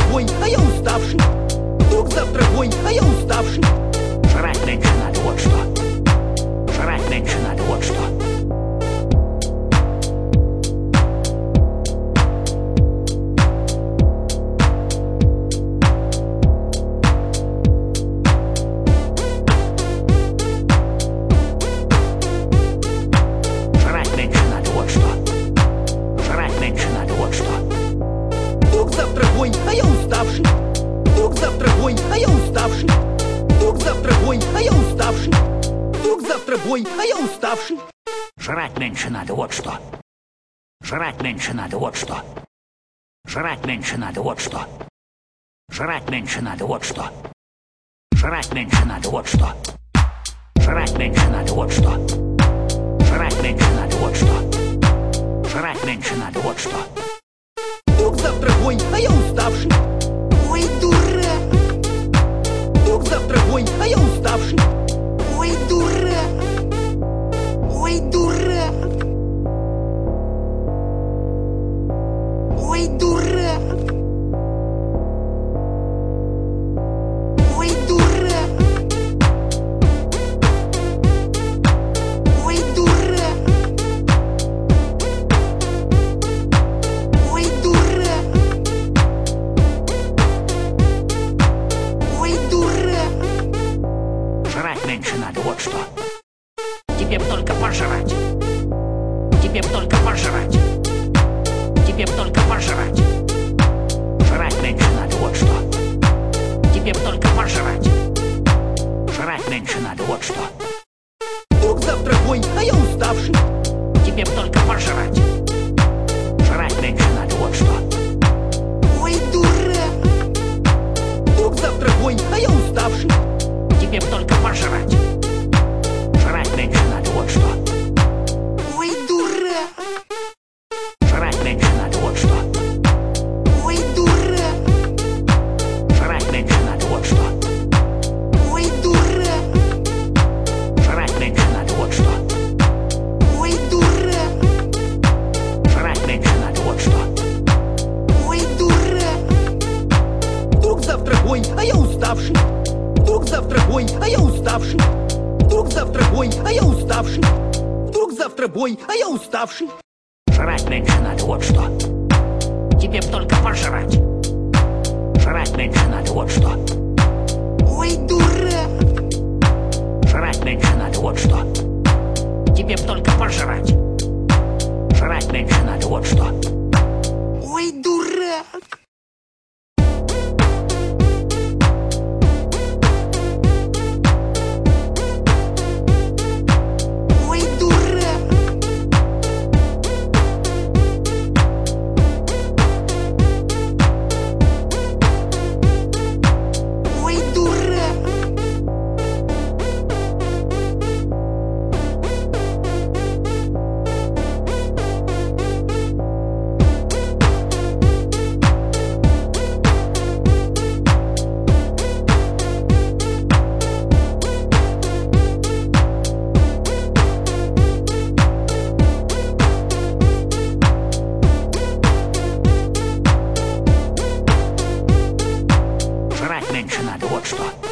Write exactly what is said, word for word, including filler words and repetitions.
бой, а я уставший. Вдруг завтра бой, а я уставший. Жрать меньше надо, вот что. Жрать меньше надо, вот что. Жрать меньше надо, вот что. Жрать меньше надо, вот что. Вдруг завтра бой, а я уставший. Вдруг завтра бой, а я уставший. Вдруг завтра бой, а я уставший. Вдруг завтра бой, а я уставший. Жрать меньше надо, вот что. Жрать меньше надо, вот что. Жрать меньше надо, вот что. Жрать меньше надо, вот что. Жрать меньше надо, вот что. Жрать меньше надо, вот что. Жрать меньше надо, вот что. Жрать меньше надо, вот что. Вдруг завтра бой, а я уставший. Ой, дурак. Вдруг завтра бой, а я уставший. Ой, дурак. Ой, дурак. Ой, дурак. Ой, дурак. Ой, дурак. Ой, дурак. Ой, дурак. Жрать меньше надо, вот что. Тебе б только пожрать. Тебе б только пожрать. Тебе б только пожрать. Жрать меньше надо, вот что. Тебе б только пожрать. Жрать меньше надо, вот что. Вдруг завтра бой, а я уставший. Тебе б только пожрать. Жрать меньше надо, вот что. Ой, дурак. Вдруг завтра бой, а я уставший. Тебе б только пожрать. Жрать меньше надо, вот что. Ой, дурак. Жрать меньше надо, вот что. Ой, дурак. Жрать меньше надо, вот что. Ой, дурак. Жрать меньше надо, вот что. Ой, дурак. Жрать меньше надо, вот что. Ой, дурак. Вдруг завтра бой, а я уставший. Вдруг завтра бой, а я уставший. Вдруг завтра бой, а я уставший. Вдруг завтра бой, а я уставший. Жрать меньше надо, вот что. Тебе б только пожрать. Жрать меньше надо, вот что. Ой, дурак. Жрать меньше надо, вот что. Тебе б только пожрать. Жрать меньше надо, вот что. Ой, дурак. Ой, дурак. Ой, дурак. Жрать меньше надо, вот что.